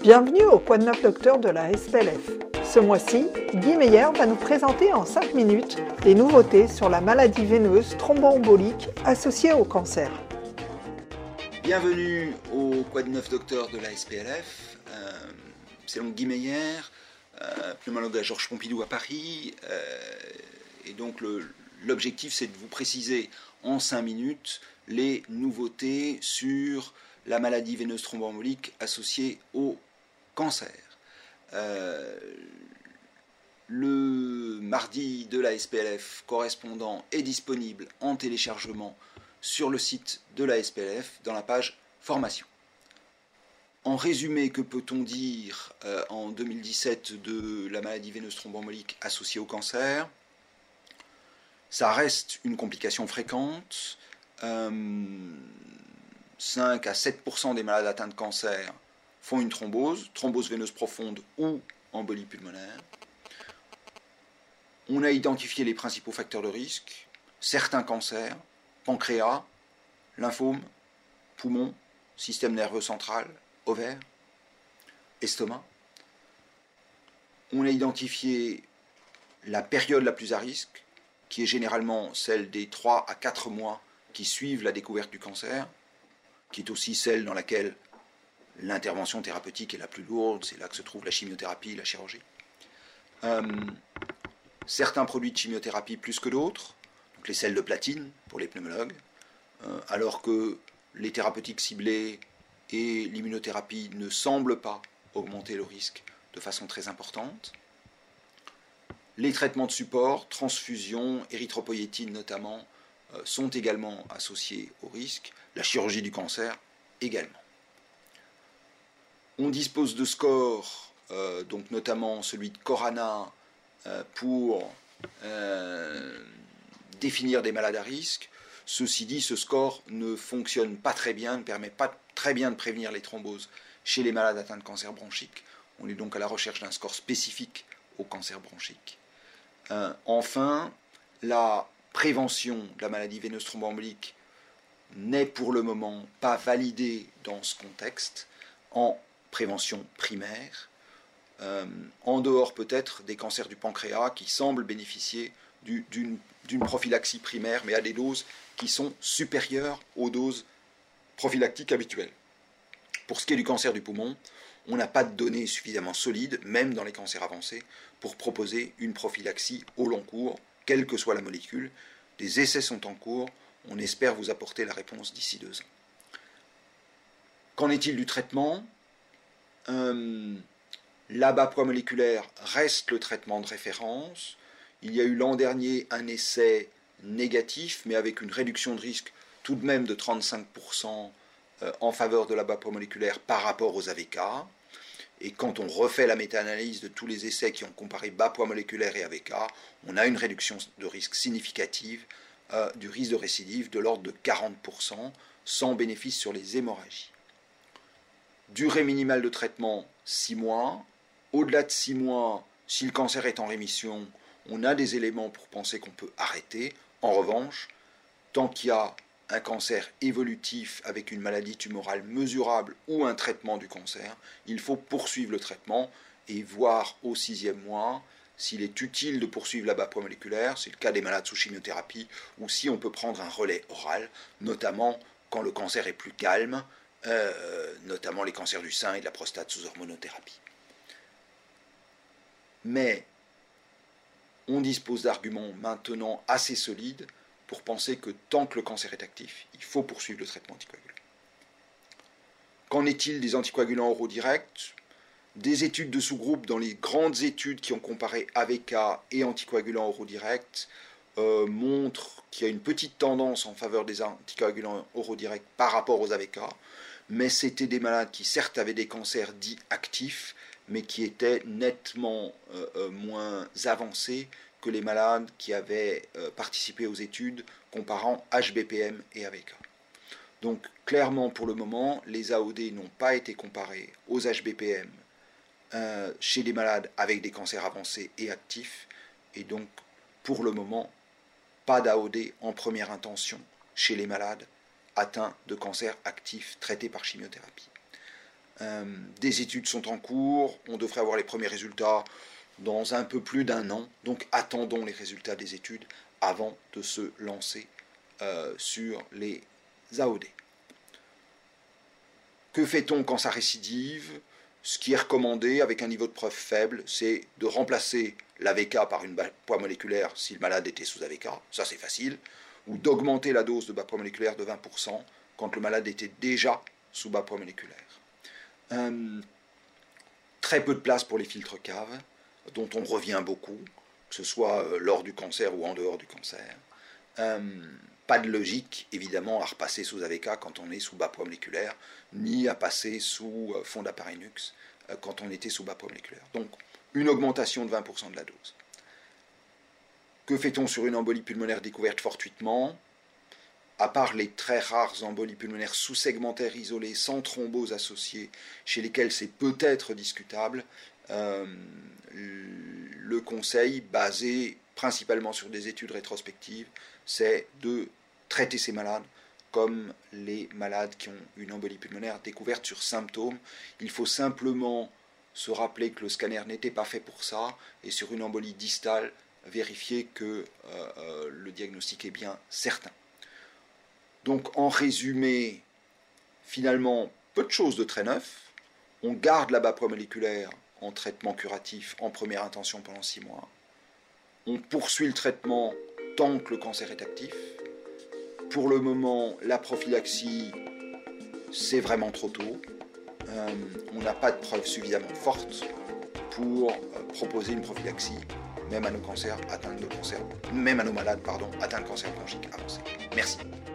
Bienvenue au Quoi de neuf docteur de la SPLF. Ce mois-ci, Guy Meyer va nous présenter en 5 minutes les nouveautés sur la maladie veineuse thromboembolique associée au cancer. Bienvenue au Quoi de neuf docteur de la SPLF. C'est donc Guy Meyer, pneumologue à Georges Pompidou à Paris. Et donc l'objectif, c'est de vous préciser en 5 minutes les nouveautés sur la maladie veineuse thromboembolique associée au cancer. Le mardi de la SPLF correspondant est disponible en téléchargement sur le site de la SPLF dans la page formation. En résumé, que peut-on dire en 2017 de la maladie veineuse thromboembolique associée au cancer? Ça reste une complication fréquente. 5 à 7% des malades atteints de cancer font une thrombose veineuse profonde ou embolie pulmonaire. On a identifié les principaux facteurs de risque, certains cancers, pancréas, lymphome, poumon, système nerveux central, ovaire, estomac. On a identifié la période la plus à risque, qui est généralement celle des 3 à 4 mois qui suivent la découverte du cancer, qui est aussi celle dans laquelle l'intervention thérapeutique est la plus lourde, c'est là que se trouve la chimiothérapie, la chirurgie. Certains produits de chimiothérapie plus que d'autres, donc les sels de platine pour les pneumologues, alors que les thérapeutiques ciblées et l'immunothérapie ne semblent pas augmenter le risque de façon très importante. Les traitements de support, transfusion, érythropoïétine notamment, sont également associés au risque. La chirurgie du cancer également. On dispose de scores, donc notamment celui de Corana, pour définir des malades à risque. Ceci dit, ce score ne fonctionne pas très bien, ne permet pas très bien de prévenir les thromboses chez les malades atteints de cancer bronchique. On est donc à la recherche d'un score spécifique au cancer bronchique. Enfin, la prévention de la maladie veineuse thromboembolique n'est pour le moment pas validée dans ce contexte en prévention primaire, en dehors peut-être des cancers du pancréas qui semblent bénéficier d'une prophylaxie primaire, mais à des doses qui sont supérieures aux doses prophylactiques habituelles. Pour ce qui est du cancer du poumon, on n'a pas de données suffisamment solides, même dans les cancers avancés, pour proposer une prophylaxie au long cours, quelle que soit la molécule. Des essais sont en cours, on espère vous apporter la réponse d'ici 2 ans. Qu'en est-il du traitement ? L'abat moléculaire reste le traitement de référence. Il y a eu l'an dernier un essai négatif, mais avec une réduction de risque tout de même de 35% en faveur de l'abat moléculaire par rapport aux AVK. Et quand on refait la méta-analyse de tous les essais qui ont comparé bas poids moléculaire et AVK, on a une réduction de risque significative du risque de récidive de l'ordre de 40%, sans bénéfice sur les hémorragies. Durée minimale de traitement, 6 mois. Au-delà de 6 mois, si le cancer est en rémission, on a des éléments pour penser qu'on peut arrêter. En revanche, tant qu'il y a un cancer évolutif avec une maladie tumorale mesurable ou un traitement du cancer, il faut poursuivre le traitement et voir au 6e mois s'il est utile de poursuivre l'abat moléculaire, c'est le cas des malades sous chimiothérapie, ou si on peut prendre un relais oral, notamment quand le cancer est plus calme, notamment les cancers du sein et de la prostate sous hormonothérapie. Mais on dispose d'arguments maintenant assez solides pour penser que tant que le cancer est actif, il faut poursuivre le traitement anticoagulant. Qu'en est-il des anticoagulants oraux directs ? Des études de sous-groupes dans les grandes études qui ont comparé AVK et anticoagulants oraux directs montrent qu'il y a une petite tendance en faveur des anticoagulants oraux directs par rapport aux AVK, mais c'était des malades qui certes avaient des cancers dits actifs, mais qui étaient nettement moins avancés que les malades qui avaient participé aux études comparant HBPM et AVK. Donc clairement pour le moment, les AOD n'ont pas été comparés aux HBPM chez les malades avec des cancers avancés et actifs, et donc pour le moment, pas d'AOD en première intention chez les malades atteints de cancer actif traités par chimiothérapie. Des études sont en cours, on devrait avoir les premiers résultats dans un peu plus d'1 an, donc attendons les résultats des études avant de se lancer sur les AOD. Que fait-on quand ça récidive? Ce qui est recommandé avec un niveau de preuve faible, c'est de remplacer l'AVK par une poids moléculaire si le malade était sous AVK, ça c'est facile, ou d'augmenter la dose de bas poids moléculaire de 20% quand le malade était déjà sous bas poids moléculaire. Très peu de place pour les filtres caves, dont on revient beaucoup, que ce soit lors du cancer ou en dehors du cancer. Pas de logique, évidemment, à repasser sous AVK quand on est sous bas poids moléculaire, ni à passer sous fond d'appareil NUX quand on était sous bas poids moléculaire. Donc, une augmentation de 20% de la dose. Que fait-on sur une embolie pulmonaire découverte fortuitement? À part les très rares embolies pulmonaires sous-segmentaires isolées, sans thrombose associée, chez lesquelles c'est peut-être discutable, le conseil, basé principalement sur des études rétrospectives, c'est de traiter ces malades comme les malades qui ont une embolie pulmonaire découverte sur symptômes. Il faut simplement se rappeler que le scanner n'était pas fait pour ça, et sur une embolie distale, vérifier que le diagnostic est bien certain. Donc en résumé, finalement, peu de choses de très neuf. On garde la bas poids moléculaire en traitement curatif en première intention pendant 6 mois. On poursuit le traitement tant que le cancer est actif. Pour le moment, la prophylaxie, c'est vraiment trop tôt. On n'a pas de preuves suffisamment fortes pour proposer une prophylaxie, même à nos cancers atteints de cancer, même à nos malades, atteints de cancer bronchique avancé. Merci.